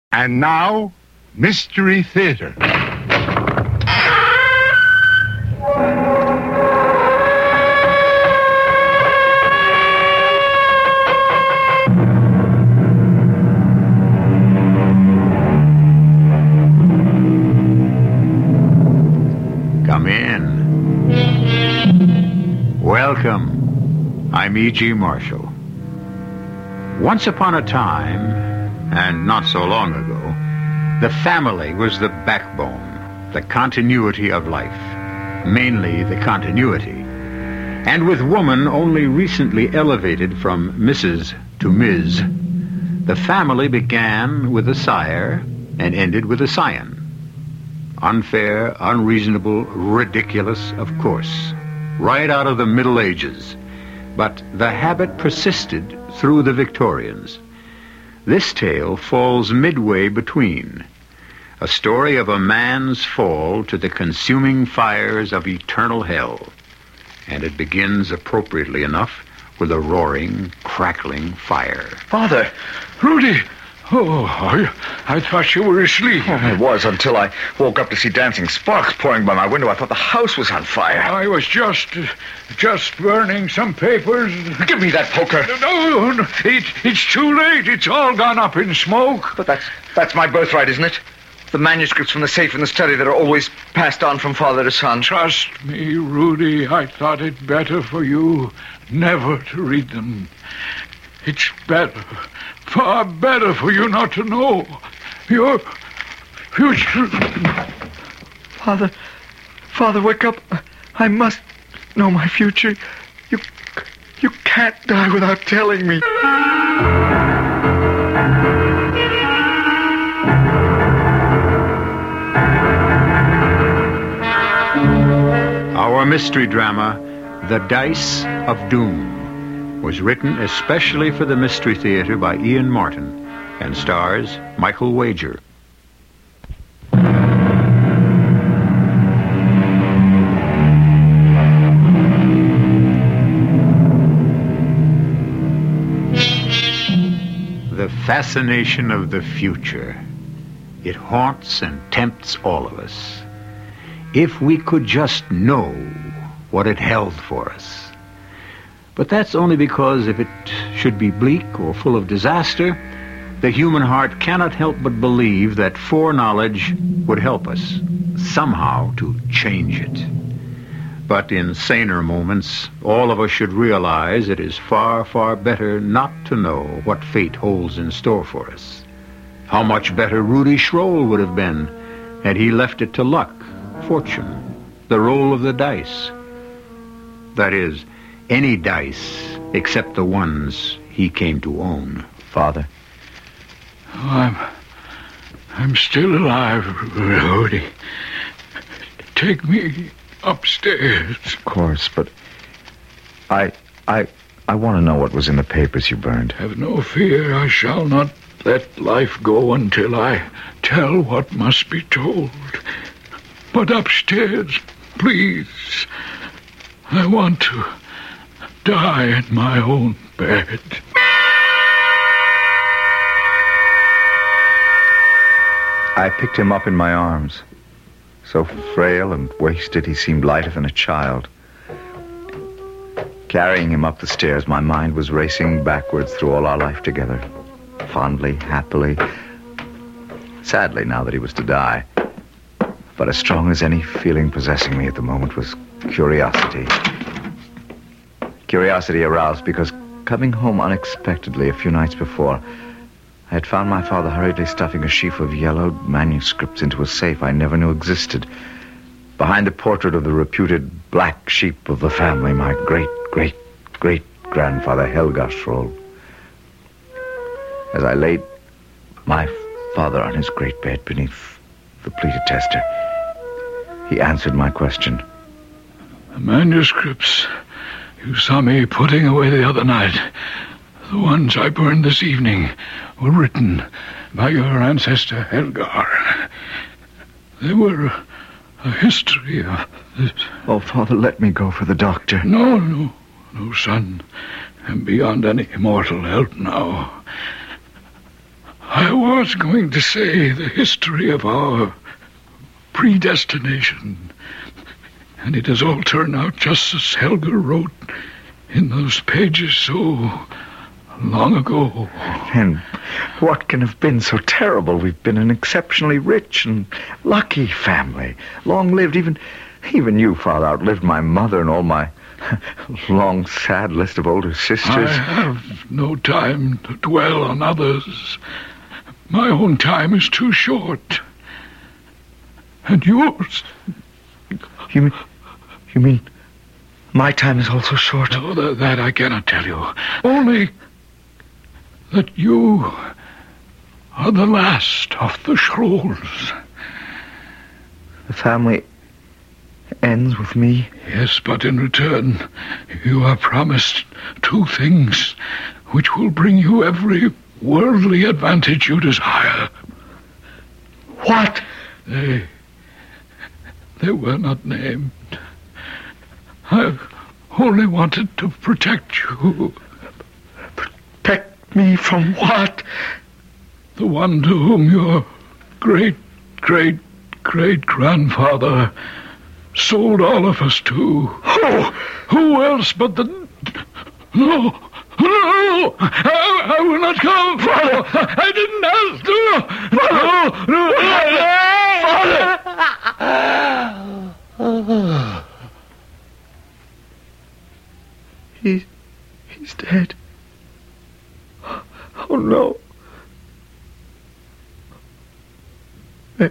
And now, Mystery Theater. Come in. Welcome. I'm E.G. Marshall. Once upon a time, and not so long ago, the family was the backbone, the continuity of life, mainly the continuity. And with woman only recently elevated from Mrs. to Ms., the family began with a sire and ended with a scion. Unfair, unreasonable, ridiculous, of course, right out of the Middle Ages. But the habit persisted through the Victorians. This tale falls midway between a story of a man's fall to the consuming fires of eternal hell, and it begins appropriately enough with a roaring, crackling fire. Father! Rudy! Oh, I thought you were asleep. I was until I woke up to see dancing sparks pouring by my window. I thought the house was on fire. I was just burning some papers. Give me that poker. No, it's too late. It's all gone up in smoke. But that's my birthright, isn't it? The manuscripts from the safe in the study that are always passed on from father to son. Trust me, Rudy. I thought it better for you never to read them. It's better, far better for you not to know your future. Father, wake up. I must know my future. You can't die without telling me. Our mystery drama, The Dice of Doom, was written especially for the Mystery Theater by Ian Martin and stars Michael Wager. The fascination of the future. It haunts and tempts all of us. If we could just know what it held for us. But that's only because if it should be bleak or full of disaster, the human heart cannot help but believe that foreknowledge would help us somehow to change it. But in saner moments, all of us should realize it is far, far better not to know what fate holds in store for us. How much better Rudy Schroll would have been had he left it to luck, fortune, the roll of the dice. That is, any dice except the ones he came to own. Father? Oh, I'm still alive, Rudy. Take me upstairs. Of course, but I want to know what was in the papers you burned. Have no fear. I shall not let life go until I tell what must be told. But upstairs, please. I want to die in my own bed. I picked him up in my arms. So frail and wasted, he seemed lighter than a child. Carrying him up the stairs, my mind was racing backwards through all our life together. Fondly, happily. Sadly, now that he was to die. But as strong as any feeling possessing me at the moment was curiosity. Curiosity aroused because coming home unexpectedly a few nights before, I had found my father hurriedly stuffing a sheaf of yellowed manuscripts into a safe I never knew existed. Behind the portrait of the reputed black sheep of the family, my great-great-great-grandfather Helga Schroll. As I laid my father on his great bed beneath the pleated tester, he answered my question. The manuscripts you saw me putting away the other night, the ones I burned this evening, were written by your ancestor Helgar. They were a history of this. Oh, Father, let me go for the doctor. No, son. I'm beyond any mortal help now. I was going to say the history of our predestination. And it has all turned out just as Helga wrote in those pages so long ago. And what can have been so terrible? We've been an exceptionally rich and lucky family. Long-lived. Even you, Father, outlived my mother and all my long, sad list of older sisters. I have no time to dwell on others. My own time is too short. And yours... You mean my time is also short? No, that I cannot tell you. Only that you are the last of the Scrolls. The family ends with me? Yes, but in return, you are promised 2 things which will bring you every worldly advantage you desire. What? They were not named. I only wanted to protect you. Protect me from what? The one to whom your great-great-great-grandfather sold all of us to. Oh! Who else but the... No! I will not come! Father! I didn't ask to! Father! He's dead. Oh, no. May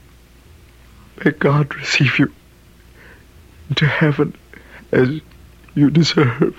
God receive you into heaven as you deserve.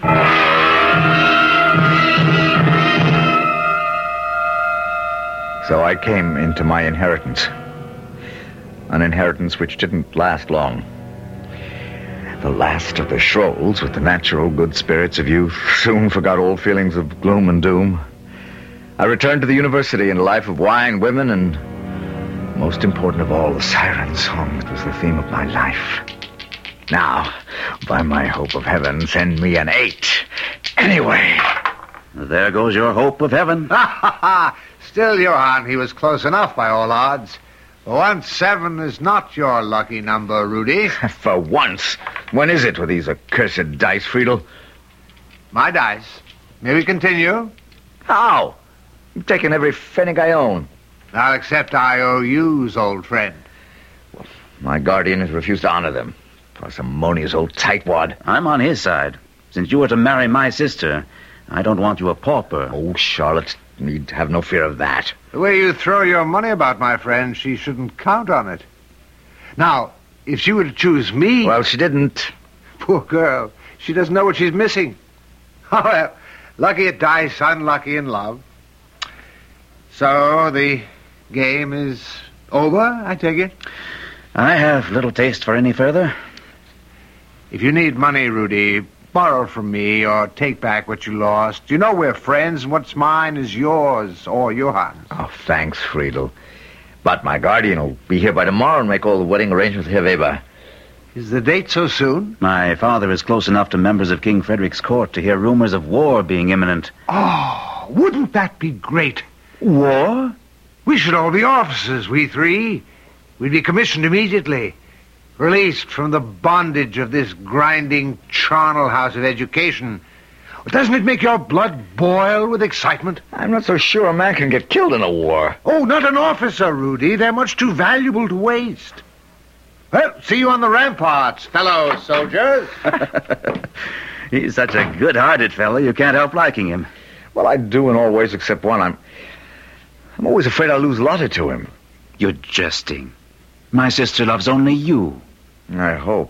So I came into my inheritance. An inheritance which didn't last long. The last of the Scrolls, with the natural good spirits of youth, soon forgot all feelings of gloom and doom. I returned to the university in a life of wine, women, and, most important of all, the siren song that was the theme of my life. Now, by my hope of heaven, send me an 8. Anyway. There goes your hope of heaven. Still, Johann, he was close enough by all odds. For once, 7 is not your lucky number, Rudy. For once? When is it with these accursed dice, Friedel? My dice. May we continue? How? You've taken every pfennig I own. I'll accept IOUs, old friend. Well, my guardian has refused to honor them. Parsimonious old tightwad. I'm on his side. Since you were to marry my sister, I don't want you a pauper. Oh, Charlotte need have no fear of that. The way you throw your money about, my friend, she shouldn't count on it. Now, if she were to choose me... Well, she didn't. Poor girl. She doesn't know what she's missing. Oh, well, lucky at dice, unlucky in love. So, the game is over, I take it? I have little taste for any further. If you need money, Rudy, borrow from me or take back what you lost. You know we're friends, and what's mine is yours or Johann's. Oh, thanks, Friedel. But my guardian will be here by tomorrow and make all the wedding arrangements with Herr Weber. Is the date so soon? My father is close enough to members of King Frederick's court to hear rumors of war being imminent. Oh, wouldn't that be great? War? We should all be officers, we 3. We'd be commissioned immediately. Released from the bondage of this grinding charnel house of education. Doesn't it make your blood boil with excitement? I'm not so sure a man can get killed in a war. Oh, not an officer, Rudy. They're much too valuable to waste. Well, see you on the ramparts, fellow soldiers. He's such a good-hearted fellow, you can't help liking him. Well, I do in all ways except one. I'm always afraid I'll lose Lotte to him. You're jesting. My sister loves only you. I hope.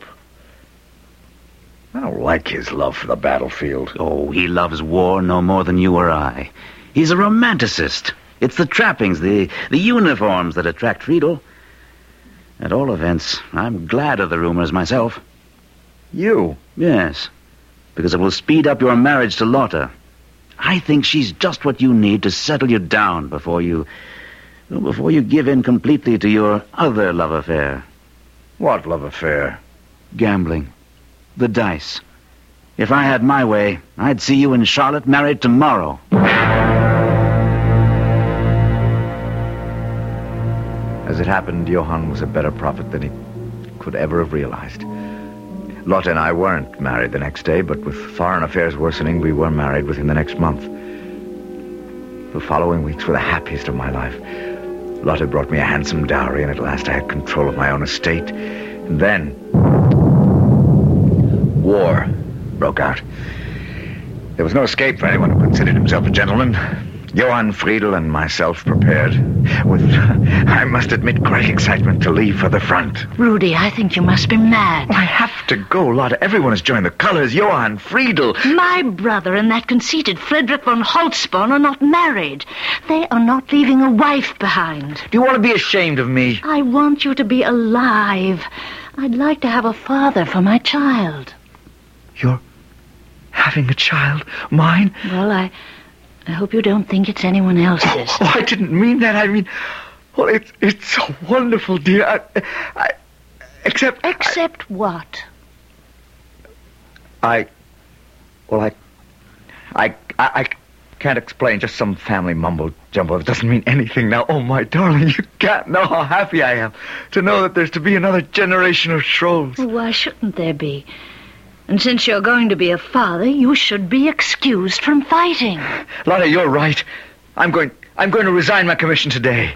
I don't like his love for the battlefield. Oh, he loves war no more than you or I. He's a romanticist. It's the trappings, the uniforms that attract Friedel. At all events, I'm glad of the rumors myself. You? Yes, because it will speed up your marriage to Lotte. I think she's just what you need to settle you down before you give in completely to your other love affair. What love affair? Gambling. The dice. If I had my way, I'd see you and Charlotte married tomorrow. As it happened, Johann was a better prophet than he could ever have realized. Lotte and I weren't married the next day, but with foreign affairs worsening, we were married within the next month. The following weeks were the happiest of my life. Lotte brought me a handsome dowry, and at last I had control of my own estate. And then war broke out. There was no escape for anyone who considered himself a gentleman. Johann Friedel and myself prepared with, I must admit, great excitement to leave for the front. Rudy, I think you must be mad. I have to go, Lotte. Everyone has joined the colors. Johann Friedel. My brother and that conceited Frederick von Holtzborn are not married. They are not leaving a wife behind. Do you want to be ashamed of me? I want you to be alive. I'd like to have a father for my child. You're having a child? Mine? Well, I hope you don't think it's anyone else's. Oh, I didn't mean that. I mean, well, it's so wonderful, dear. Except what? I can't explain. Just some family mumbo-jumbo. It doesn't mean anything now. Oh, my darling, you can't know how happy I am to know that there's to be another generation of Schrolls. Well, why shouldn't there be? And since you're going to be a father, you should be excused from fighting. Lotte, you're right. I'm going to resign my commission today.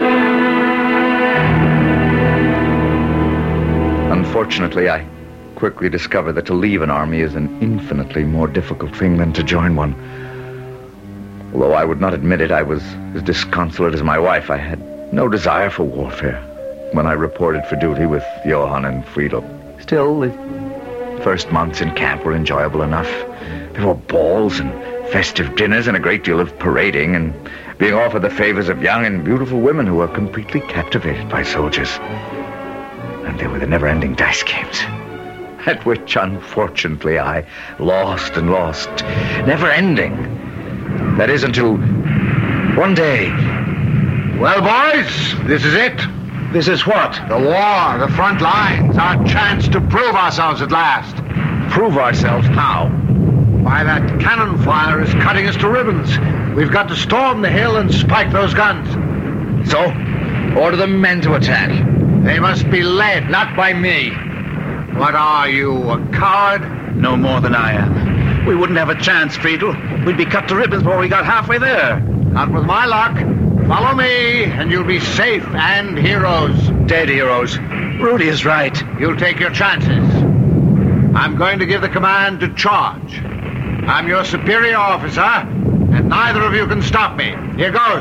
Unfortunately, I quickly discovered that to leave an army is an infinitely more difficult thing than to join one. Although I would not admit it, I was as disconsolate as my wife. I had no desire for warfare when I reported for duty with Johann and Friedel. Still, the first months in camp were enjoyable enough. There were balls and festive dinners and a great deal of parading and being offered the favors of young and beautiful women who were completely captivated by soldiers. And there were the never-ending dice games, at which, unfortunately, I lost and lost. Never-ending. That is, until one day... Well, boys, this is it. This is what? The war, the front lines, our chance to prove ourselves at last. Prove ourselves how? Why, that cannon fire is cutting us to ribbons. We've got to storm the hill and spike those guns. So, order the men to attack. They must be led, not by me. What are you, a coward? No more than I am. We wouldn't have a chance, Friedel. We'd be cut to ribbons before we got halfway there. Not with my luck. Follow me, and you'll be safe and heroes. Dead heroes. Rudy is right. You'll take your chances. I'm going to give the command to charge. I'm your superior officer, and neither of you can stop me. Here goes.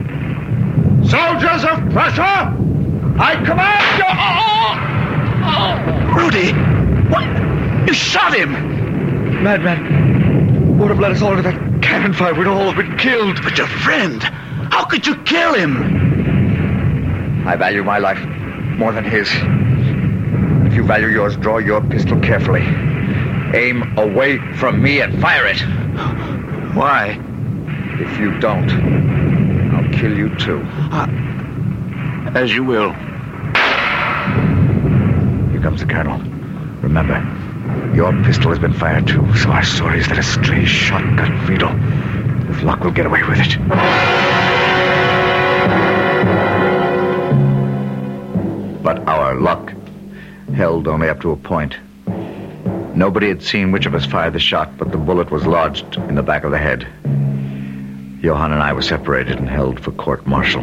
Soldiers of Prussia, I command you... Rudy! What? You shot him! Madman. Would have led us all to that cannon fire. We'd all have been killed. But your friend... How could you kill him? I value my life more than his. If you value yours, draw your pistol carefully. Aim away from me and fire it. Why? If you don't, I'll kill you too. As you will. Here comes the colonel. Remember, your pistol has been fired too, so our story is that a stray shot got Friedel. With luck, we'll get away with it. But our luck held only up to a point. Nobody had seen which of us fired the shot, but the bullet was lodged in the back of the head. Johann and I were separated and held for court-martial.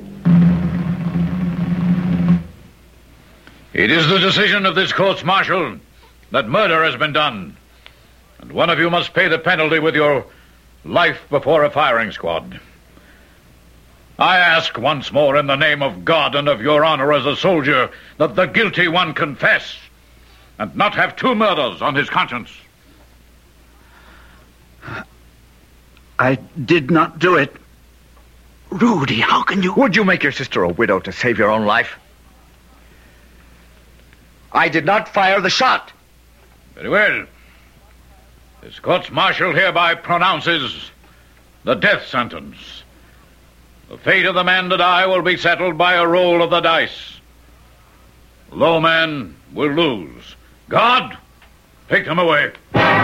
It is the decision of this court-martial that murder has been done, and one of you must pay the penalty with your life before a firing squad. I ask once more in the name of God and of your honor as a soldier that the guilty one confess and not have two murders on his conscience. I did not do it. Rudy, how can you... Would you make your sister a widow to save your own life? I did not fire the shot. Very well. This court-martial hereby pronounces the death sentence. The fate of the man to die will be settled by a roll of the dice. The low man will lose. God, take them away.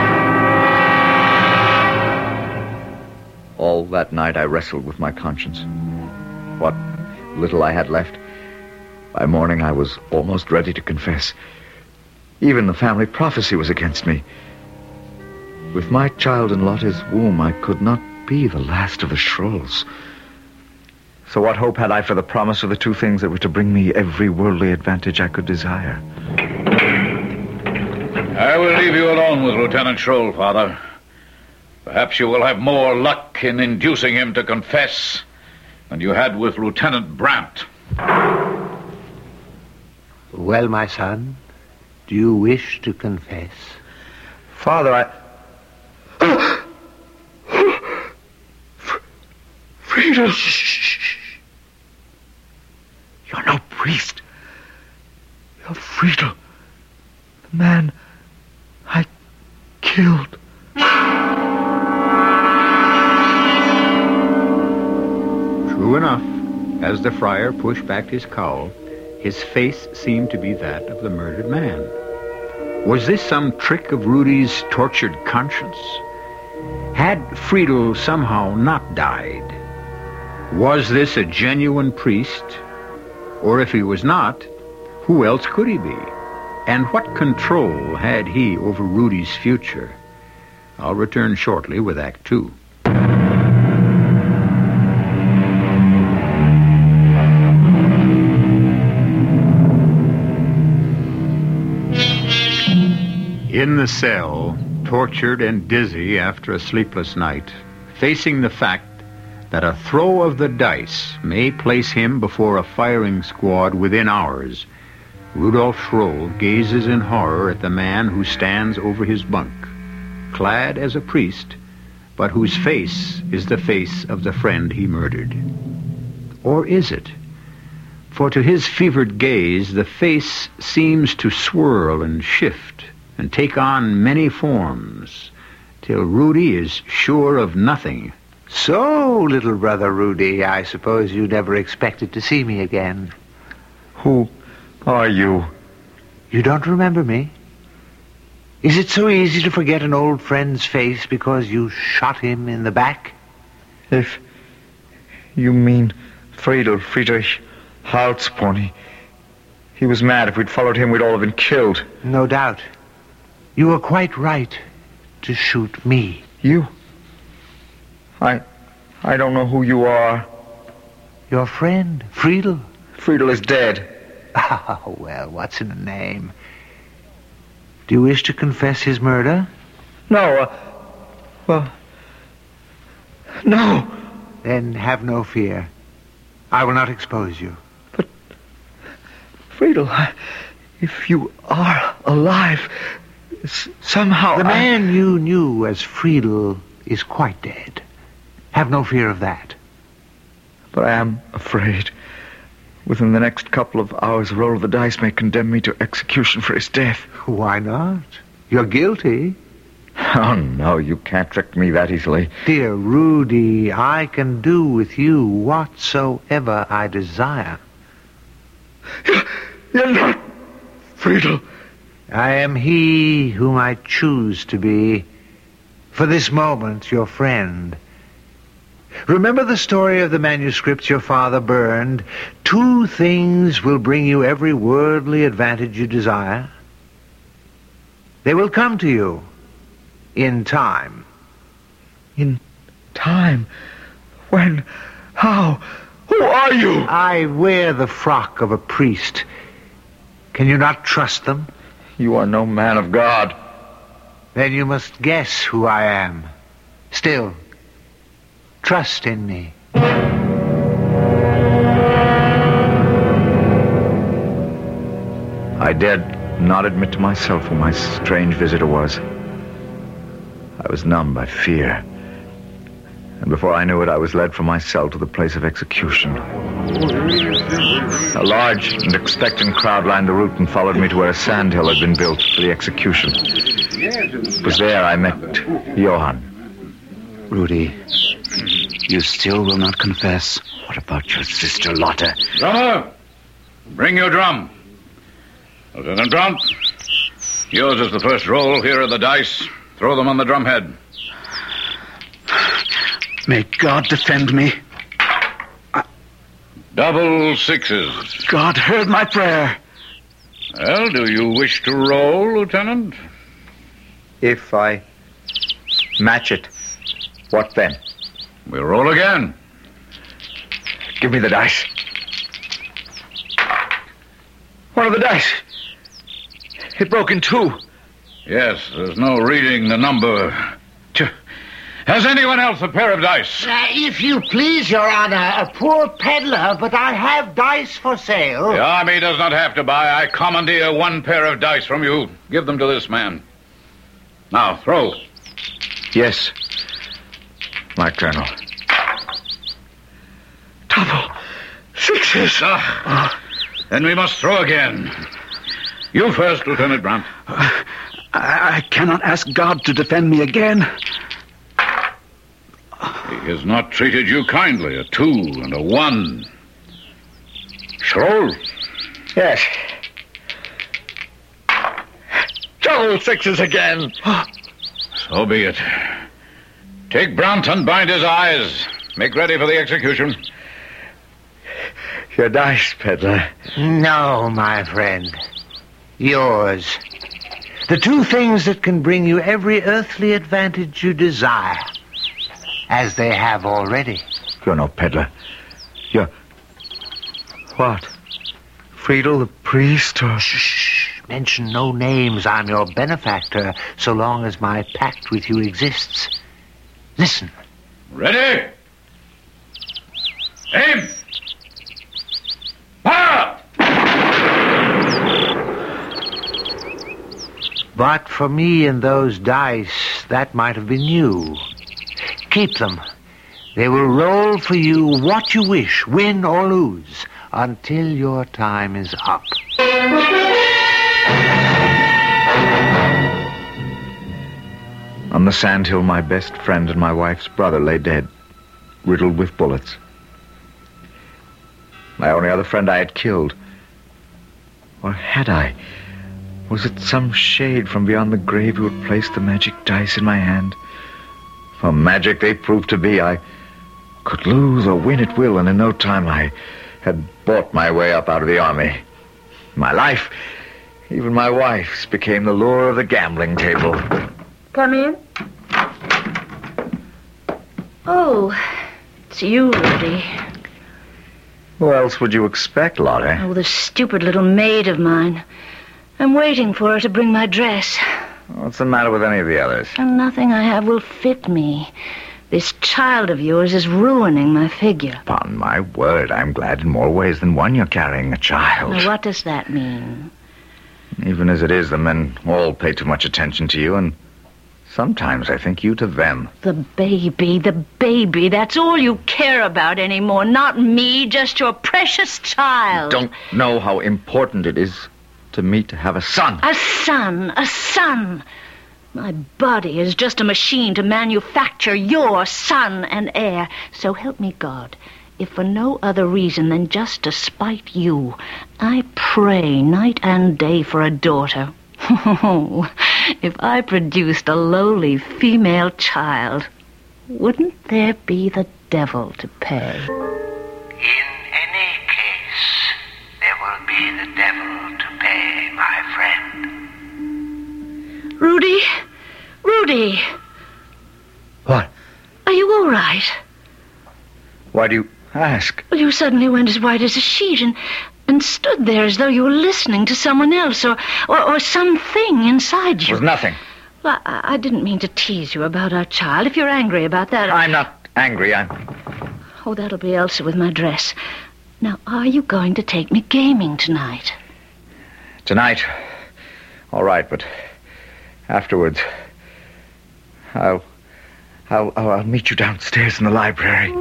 All that night I wrestled with my conscience. What little I had left, By morning, I was almost ready to confess. Even the family prophecy was against me. With my child in Lotte's womb, I could not be the last of the Shrulls. So what hope had I for the promise of the two things that were to bring me every worldly advantage I could desire? I will leave you alone with Lieutenant Shrull, Father. Perhaps you will have more luck in inducing him to confess than you had with Lieutenant Brandt. Well, my son, do you wish to confess? Father, Friedel! Shh. You're no priest. You're Friedel, the man I killed. True enough, as the friar pushed back his cowl, his face seemed to be that of the murdered man. Was this some trick of Rudy's tortured conscience? Had Friedel somehow not died? Was this a genuine priest? Or if he was not, who else could he be? And what control had he over Rudy's future? I'll return shortly with Act 2. In the cell, tortured and dizzy after a sleepless night, facing the fact that a throw of the dice may place him before a firing squad within hours, Rudolf Schroll gazes in horror at the man who stands over his bunk, clad as a priest, but whose face is the face of the friend he murdered. Or is it? For to his fevered gaze, the face seems to swirl and shift and take on many forms, till Rudy is sure of nothing. So, little brother Rudy, I suppose you never expected to see me again. Who are you? You don't remember me? Is it so easy to forget an old friend's face because you shot him in the back? If you mean Friedrich Halsborn, he was mad. If we'd followed him, we'd all have been killed. No doubt. You were quite right to shoot me. You? I don't know who you are. Your friend, Friedel. Friedel is dead. Oh, well, what's in a name? Do you wish to confess his murder? No, no. Then have no fear. I will not expose you. But, Friedel, if you are alive, somehow the man you knew as Friedel is quite dead. Have no fear of that. But I am afraid. Within the next couple of hours, a roll of the dice may condemn me to execution for his death. Why not? You're guilty. Oh, no, you can't trick me that easily. Dear Rudy, I can do with you whatsoever I desire. You're not Friedel. I am he whom I choose to be. For this moment, your friend. Remember the story of the manuscripts your father burned? 2 things will bring you every worldly advantage you desire. They will come to you in time. In time? When? How? Who are you? I wear the frock of a priest. Can you not trust them? You are no man of God. Then you must guess who I am. Still, trust in me. I dared not admit to myself who my strange visitor was. I was numb by fear. And before I knew it, I was led from my cell to the place of execution. A large and expectant crowd lined the route and followed me to where a sandhill had been built for the execution. It was there I met Johann. Rudy, you still will not confess. What about your sister Lotte? Drummer, bring your drum. Lieutenant Brandt, yours is the first roll. Here are the dice. Throw them on the drumhead. May God defend me. Double sixes. God heard my prayer. Well, do you wish to roll, Lieutenant? If I match it, what then? We'll roll again. Give me the dice. One of the dice. It broke in two. Yes, there's no reading the number. Has anyone else a pair of dice? If you please, Your Honor, a poor peddler, but I have dice for sale. The army does not have to buy. I commandeer one pair of dice from you. Give them to this man. Now, throw. Yes, my colonel. Double sixes. Then we must throw again. You first, Lieutenant Brandt. I cannot ask God to defend me again. He has not treated you kindly. A 2 and a 1. Schroll. Yes. Double sixes again. So be it. Take Brandt and bind his eyes. Make ready for the execution. Your dice, peddler. No, my friend. Yours. The two things that can bring you every earthly advantage you desire, as they have already. You're no peddler. You're... What? Friedel the priest, or... Shh. Mention no names. I'm your benefactor, so long as my pact with you exists. Listen. Ready? Aim! Fire! But for me and those dice, that might have been you. Keep them. They will roll for you what you wish, win or lose, until your time is up. On the sandhill, my best friend and my wife's brother lay dead, riddled with bullets. My only other friend I had killed. Or had I? Was it some shade from beyond the grave who had placed the magic dice in my hand? For magic they proved to be. I could lose or win at will, and in no time I had bought my way up out of the army. My life, even my wife's, became the lure of the gambling table. Come in. Oh, it's you, Rudy. Who else would you expect, Lottie? Oh, the stupid little maid of mine. I'm waiting for her to bring my dress. What's the matter with any of the others? And nothing I have will fit me. This child of yours is ruining my figure. Upon my word, I'm glad in more ways than one you're carrying a child. Now, what does that mean? Even as it is, the men all pay too much attention to you, and sometimes I think you to them. The baby, that's all you care about anymore. Not me, just your precious child. Don't know how important it is to me to have a son. A son. My body is just a machine to manufacture your son and heir. So help me God, if for no other reason than just to spite you, I pray night and day for a daughter. If I produced a lowly female child, wouldn't there be the devil to pay? In any case, there will be the devil to pay, my friend. Rudy? What? Are you all right? Why do you ask? Well, you suddenly went as white as a sheet and stood there as though you were listening to someone else or something inside you. It was nothing. Well, I didn't mean to tease you about our child. If you're angry about that... I'm not angry. Oh, that'll be Elsa with my dress. Now, are you going to take me gaming tonight? Tonight? All right, but afterwards, I'll meet you downstairs in the library.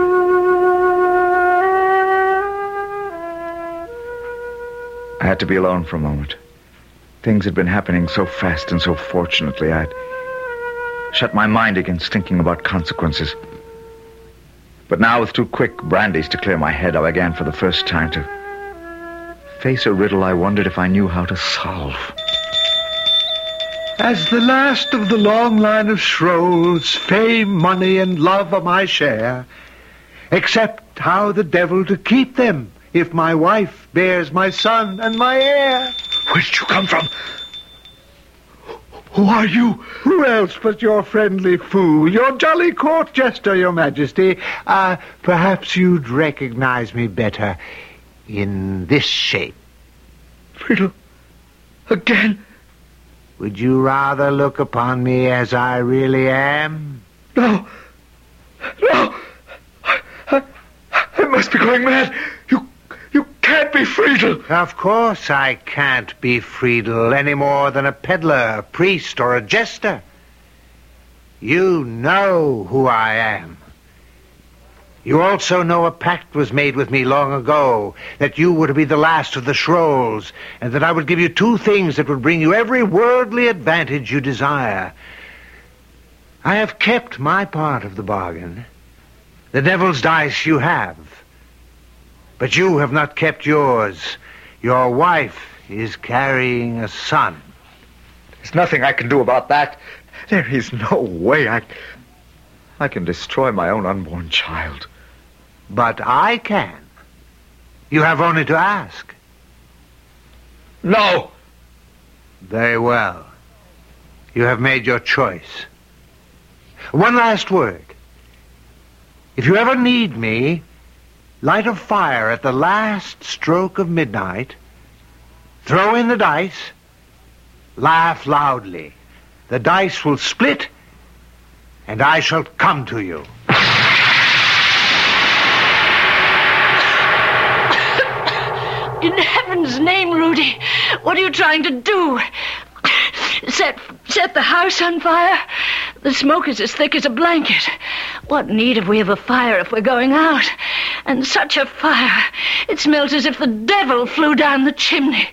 I had to be alone for a moment. Things had been happening so fast and so fortunately, I'd shut my mind against thinking about consequences. But now, with 2 quick brandies to clear my head, I began for the first time to face a riddle I wondered if I knew how to solve. As the last of the long line of Scrolls, fame, money, and love are my share, except how the devil to keep them if my wife bears my son and my heir. Where did you come from? Who are you? Who else but your friendly fool, your jolly court jester, your majesty? Perhaps you'd recognize me better in this shape. Friedel, again? Would you rather look upon me as I really am? No. I must be going mad. You can't be Friedel. Of course I can't be Friedel any more than a peddler, a priest, or a jester. You know who I am. You also know a pact was made with me long ago, that you were to be the last of the Scrolls, and that I would give you 2 things that would bring you every worldly advantage you desire. I have kept my part of the bargain. The devil's dice you have. But you have not kept yours. Your wife is carrying a son. There's nothing I can do about that. There is no way I can destroy my own unborn child. But I can. You have only to ask. No! Very well. You have made your choice. One last word. If you ever need me, light a fire at the last stroke of midnight, throw in the dice, laugh loudly. The dice will split, and I shall come to you. In heaven's name, Rudy, what are you trying to do? Set the house on fire? The smoke is as thick as a blanket. What need have we of a fire if we're going out? And such a fire. It smells as if the devil flew down the chimney.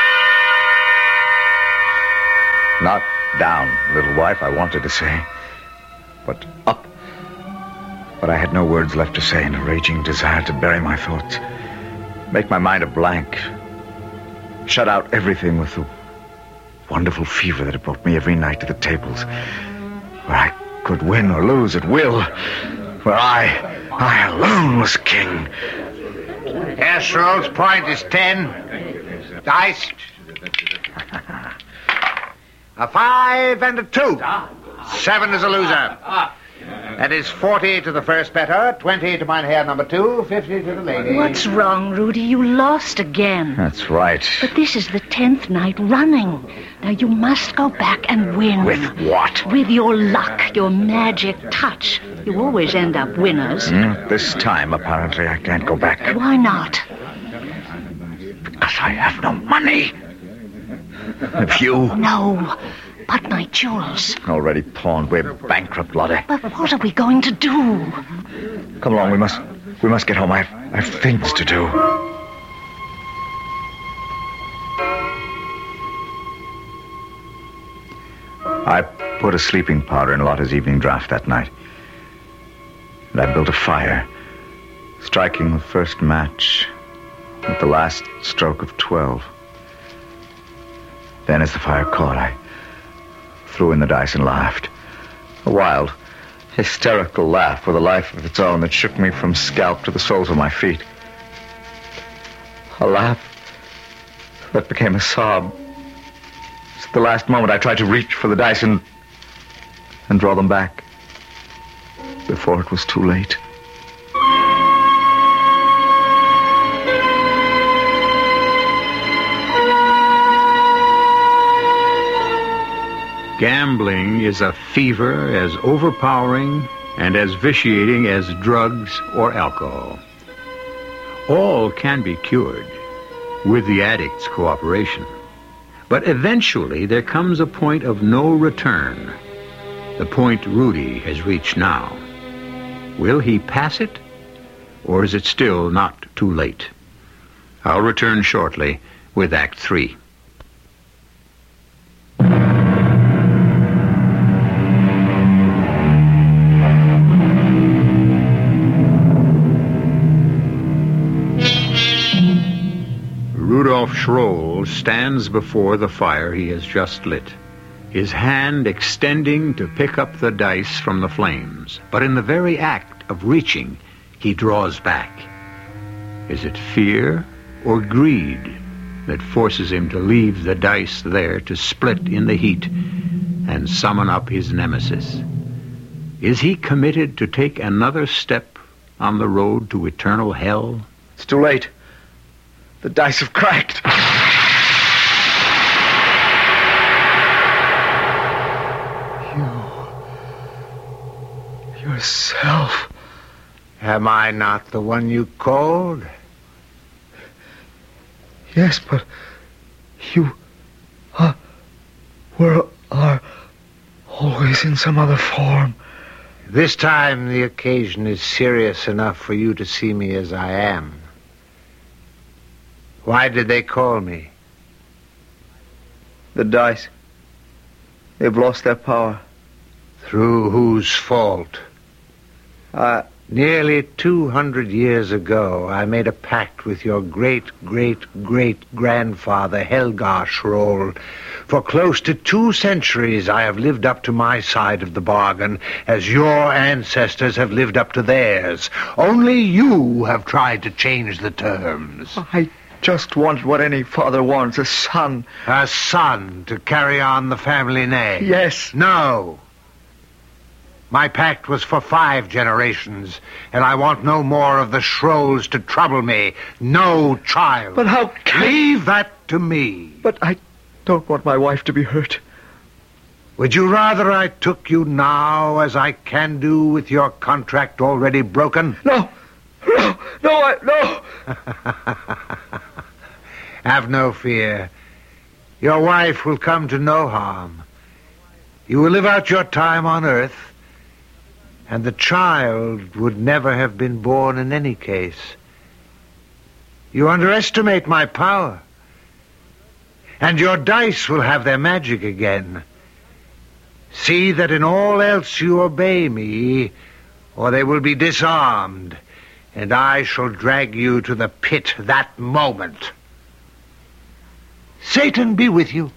Not down, little wife, I wanted to say, but up. But I had no words left to say in a raging desire to bury my thoughts, make my mind a blank, shut out everything with the wonderful fever that had brought me every night to the tables, where I could win or lose at will, where I alone was king. Yes, Rolls, point is 10. Dice. A 5 and a 2. 7 is a loser. That is 40 to the first better, 20 to Mynheer number 2, 50 to the lady. What's wrong, Rudy? You lost again. That's right. But this is the 10th night running. Now you must go back and win. With what? With your luck, your magic touch. You always end up winners. This time, apparently, I can't go back. Why not? Because I have no money. Have you? No, but my jewels. Already pawned. We're bankrupt, Lotte. But what are we going to do? Come along, we must get home. I have things to do. I put a sleeping powder in Lotte's evening draft that night. And I built a fire, striking the first match with the last stroke of 12. Then as the fire caught, I threw in the dice and laughed. A wild, hysterical laugh with a life of its own that shook me from scalp to the soles of my feet. A laugh that became a sob. At the last moment, I tried to reach for the dice and draw them back before it was too late. Gambling is a fever as overpowering and as vitiating as drugs or alcohol. All can be cured with the addict's cooperation. But eventually there comes a point of no return, the point Rudy has reached now. Will he pass it, or is it still not too late? I'll return shortly with Act 3. Rudolf Schroll stands before the fire he has just lit, his hand extending to pick up the dice from the flames. But in the very act of reaching, he draws back. Is it fear or greed that forces him to leave the dice there to split in the heat and summon up his nemesis? Is he committed to take another step on the road to eternal hell? It's too late. The dice have cracked. Yourself. Am I not the one you called? Yes, but you are always in some other form. This time the occasion is serious enough for you to see me as I am. Why did they call me? The dice. They've lost their power. Through whose fault? Nearly 200 years ago, I made a pact with your great-great-great-grandfather, Helgar Schroll. For close to 2 centuries, I have lived up to my side of the bargain, as your ancestors have lived up to theirs. Only you have tried to change the terms. I just wanted what any father wants, a son. A son to carry on the family name? Yes. No. My pact was for 5 generations, and I want no more of the Schrolls to trouble me. No child. But how can... Leave that to me. But I don't want my wife to be hurt. Would you rather I took you now, as I can do with your contract already broken? No. Have no fear. Your wife will come to no harm. You will live out your time on Earth, and the child would never have been born in any case. You underestimate my power, and your dice will have their magic again. See that in all else you obey me, or they will be disarmed, and I shall drag you to the pit that moment. Satan be with you.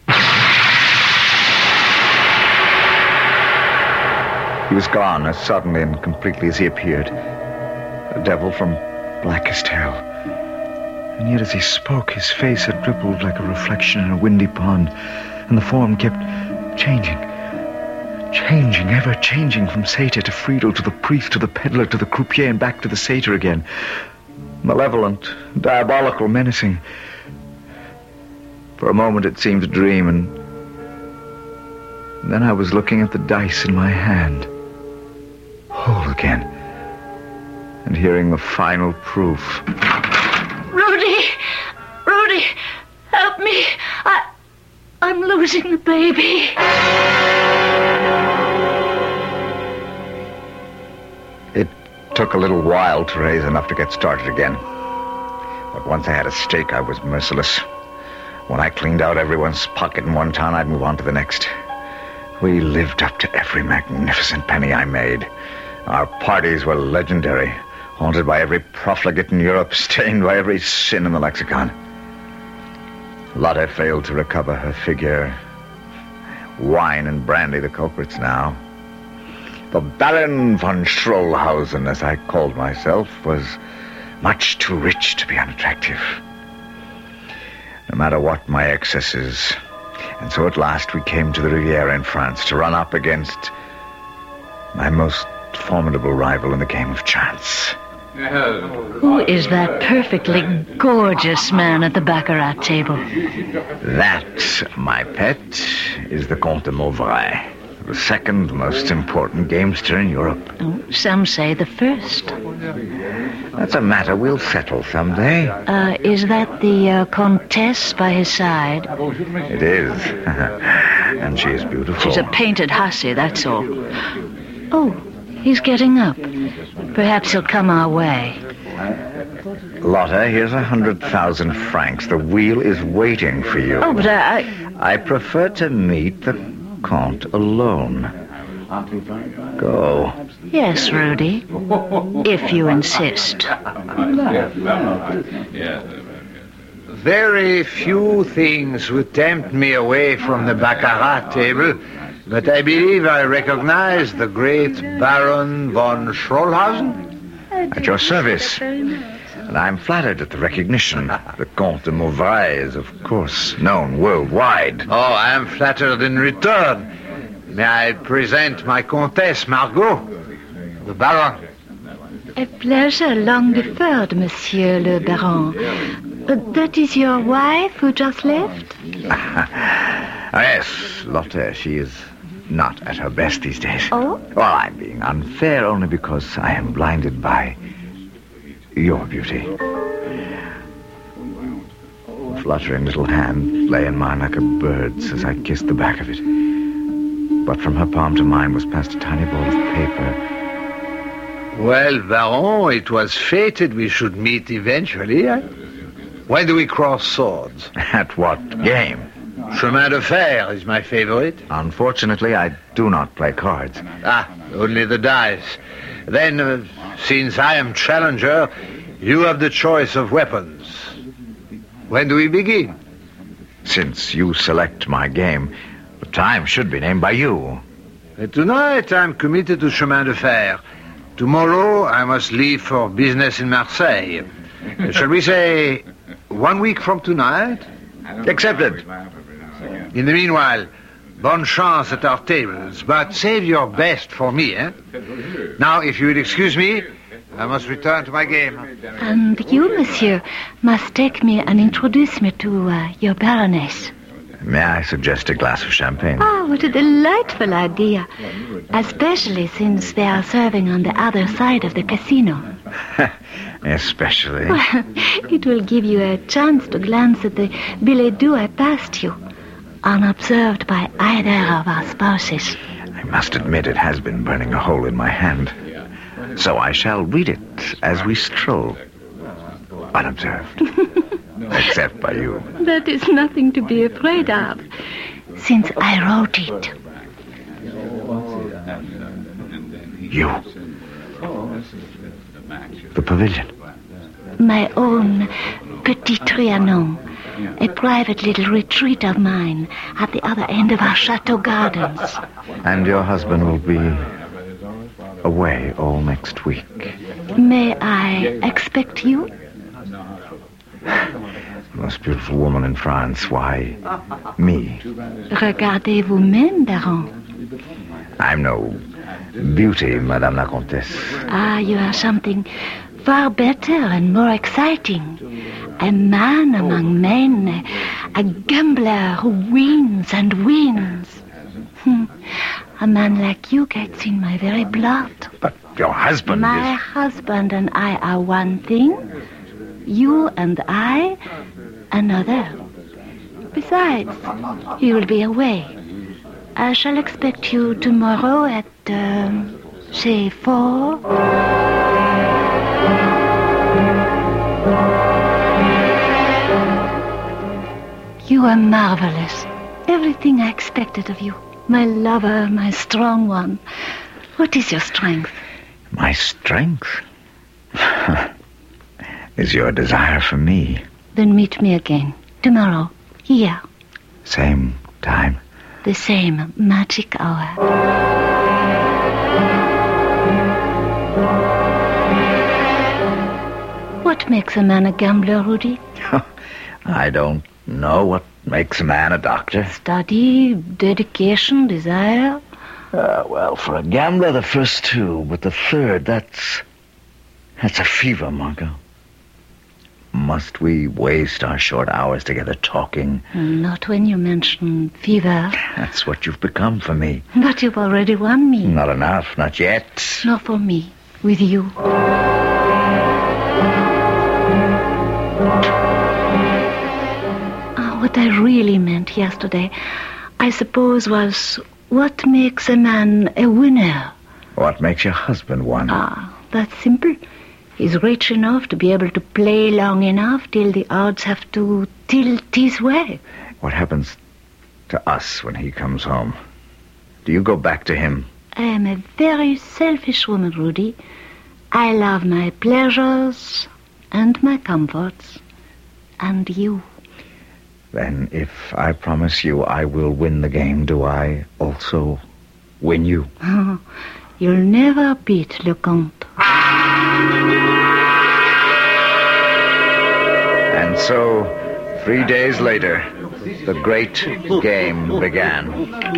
He was gone as suddenly and completely as he appeared. A devil from blackest hell. And yet as he spoke, his face had rippled like a reflection in a windy pond, and the form kept changing, ever changing, from satyr to Friedel, to the priest, to the peddler, to the croupier, and back to the satyr again. Malevolent, diabolical, menacing. For a moment it seemed a dream, and then I was looking at the dice in my hand, whole again, and hearing the final proof. Rudy, help me. I'm losing the baby. It took a little while to raise enough to get started again. But once I had a stake, I was merciless. When I cleaned out everyone's pocket in one town, I'd move on to the next. We lived up to every magnificent penny I made. Our parties were legendary, haunted by every profligate in Europe, stained by every sin in the lexicon. Lotte failed to recover her figure. Wine and brandy the culprits now. The Baron von Schrollhausen, as I called myself, was much too rich to be unattractive. No matter what my excesses. And so at last we came to the Riviera in France to run up against my most formidable rival in the game of chance. Who is that perfectly gorgeous man at the baccarat table? That, my pet, is the Comte de Mauvrais, the second most important gamester in Europe. Oh, some say the first. That's a matter we'll settle someday. Is that the Comtesse by his side? It is. And she is beautiful. She's a painted hussy, that's all. Oh, he's getting up. Perhaps he'll come our way. Lotte, here's 100,000 francs. The wheel is waiting for you. Oh, but I prefer to meet the Comte alone. Go. Yes, Rudy. If you insist. Very few things would tempt me away from the baccarat table, but I believe I recognize the great Baron von Schrollhausen. At your service. And I'm flattered at the recognition. The Comte de Mauvais is, of course, known worldwide. Oh, I am flattered in return. May I present my Comtesse Margot, the Baron? A pleasure long deferred, Monsieur le Baron. That is your wife who just left? Yes, Lotte, she is not at her best these days. Oh? Well, I'm being unfair only because I am blinded by your beauty. A fluttering little hand lay in mine like a bird's as I kissed the back of it. But from her palm to mine was passed a tiny ball of paper. Well, Baron, it was fated we should meet eventually. When do we cross swords? At what game? Chemin de fer is my favorite. Unfortunately, I do not play cards. Only the dice. Then, since I am challenger, you have the choice of weapons. When do we begin? Since you select my game, the time should be named by you. Tonight, I'm committed to Chemin de fer. Tomorrow, I must leave for business in Marseille. Shall we say 1 week from tonight? Accepted. In the meanwhile, bonne chance at our tables, but save your best for me, eh? Now, if you will excuse me, I must return to my game. And you, monsieur, must take me and introduce me to your Baroness. May I suggest a glass of champagne? Ah, what a delightful idea. Especially since they are serving on the other side of the casino. Especially. Well, it will give you a chance to glance at the billet doux I passed you, unobserved by either of our spouses. I must admit it has been burning a hole in my hand. So I shall read it as we stroll. Unobserved. Except by you. That is nothing to be afraid of, since I wrote it. You. The pavilion. My own Petit Trianon, a private little retreat of mine at the other end of our chateau gardens. And your husband will be away all next week. May I expect you? The most beautiful woman in France. Why, me? Regardez vous-même, Baron. I'm no beauty, Madame la Comtesse. You are something far better and more exciting. A man among men, a gambler who wins and wins. A man like you gets in my very blood. But your husband My husband and I are one thing. You and I, another. Besides, he will be away. I shall expect you tomorrow at, say, 4. You are marvelous. Everything I expected of you. My lover, my strong one. What is your strength? My strength? Is your desire for me. Then meet me again. Tomorrow. Here. Same time. The same magic hour. What makes a man a gambler, Rudy? I don't know what makes a man a doctor. Study, dedication, desire. Well, for a gambler, the first two, but the third, that's a fever, Margot. Must we waste our short hours together talking? Not when you mention fever. That's what you've become for me. But you've already won me. Not enough, not yet. Nor for me, with you. What I really meant yesterday, I suppose, was what makes a man a winner? What makes your husband one? That's simple. He's rich enough to be able to play long enough till the odds have to tilt his way. What happens to us when he comes home? Do you go back to him? I am a very selfish woman, Rudy. I love my pleasures and my comforts. And you. Then if I promise you I will win the game, do I also win you? You'll never beat Le Comte. so 3 days later, the great game began.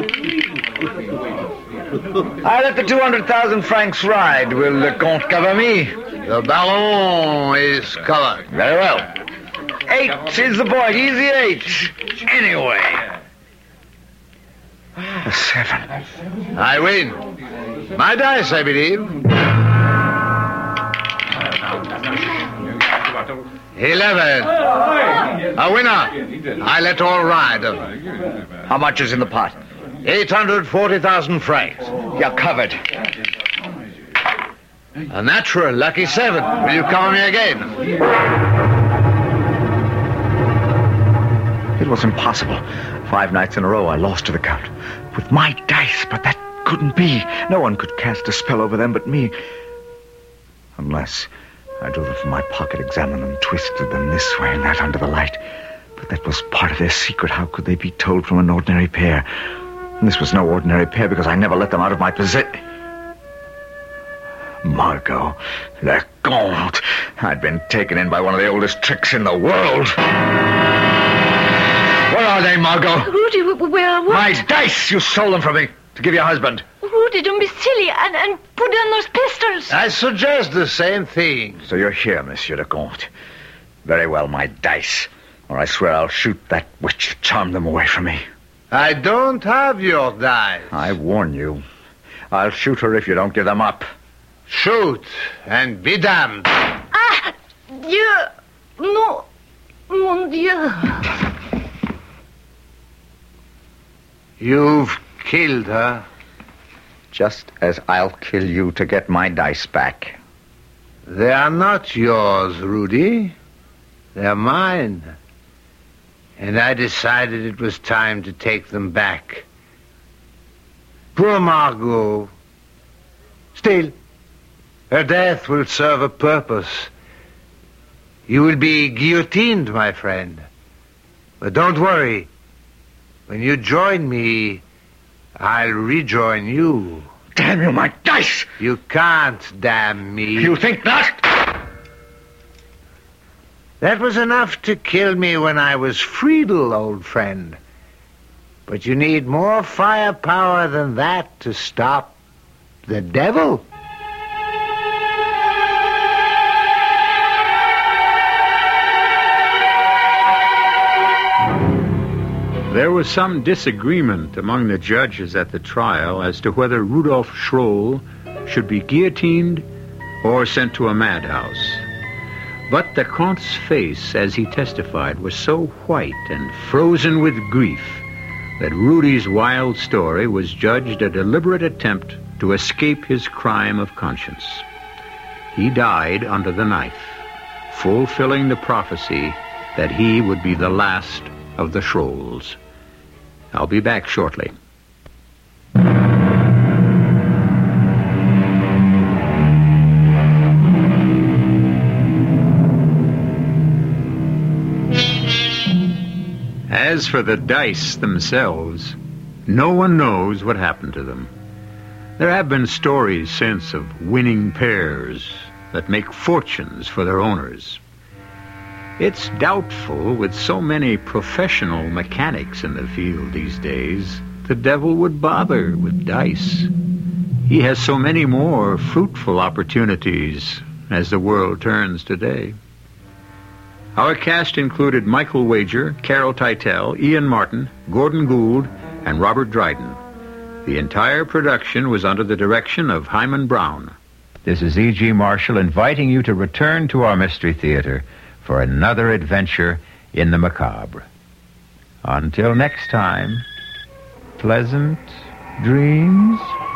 I let the 200,000 francs ride. Will the Comte cover me? The ballon is covered. Very well. 8 is the point. Easy 8. Anyway. 7. I win. My dice, I believe. 11. A winner. I let all ride. How much is in the pot? 840,000 francs. You're covered. A natural lucky 7. Will you cover me again? It was impossible. 5 nights in a row I lost to the Count. With my dice, but that couldn't be. No one could cast a spell over them but me. Unless I drew them from my pocket, examined them, twisted them this way and that under the light. But that was part of their secret. How could they be told from an ordinary pair? And this was no ordinary pair because I never let them out of my possession. Margot, Le Comte. I'd been taken in by one of the oldest tricks in the world. Where are they, Margot? Rudy, where what? My dice! You stole them from me to give your husband. Rudy, don't be silly and put down those pistols. I suggest the same thing. So you're here, Monsieur le Comte. Very well, my dice. Or I swear I'll shoot that witch to charm them away from me. I don't have your dice. I warn you. I'll shoot her if you don't give them up. Shoot and be damned. Ah! Dieu! No! Mon Dieu! You've killed her. Just as I'll kill you to get my dice back. They are not yours, Rudy. They're mine. And I decided it was time to take them back. Poor Margot. Still, her death will serve a purpose. You will be guillotined, my friend. But don't worry. When you join me, I'll rejoin you. Damn you, my dice! You can't damn me. You think not? That was enough to kill me when I was Friedel, old friend. But you need more firepower than that to stop the devil. There was some disagreement among the judges at the trial as to whether Rudolf Schroll should be guillotined or sent to a madhouse. But the Comte's face, as he testified, was so white and frozen with grief that Rudy's wild story was judged a deliberate attempt to escape his crime of conscience. He died under the knife, fulfilling the prophecy that he would be the last of the Schrolls. I'll be back shortly. As for the dice themselves, no one knows what happened to them. There have been stories since of winning pairs that make fortunes for their owners. It's doubtful, with so many professional mechanics in the field these days, the devil would bother with dice. He has so many more fruitful opportunities as the world turns today. Our cast included Michael Wager, Carol Teitel, Ian Martin, Gordon Gould, and Robert Dryden. The entire production was under the direction of Hyman Brown. This is E.G. Marshall inviting you to return to our Mystery Theater for another adventure in the macabre. Until next time, pleasant dreams.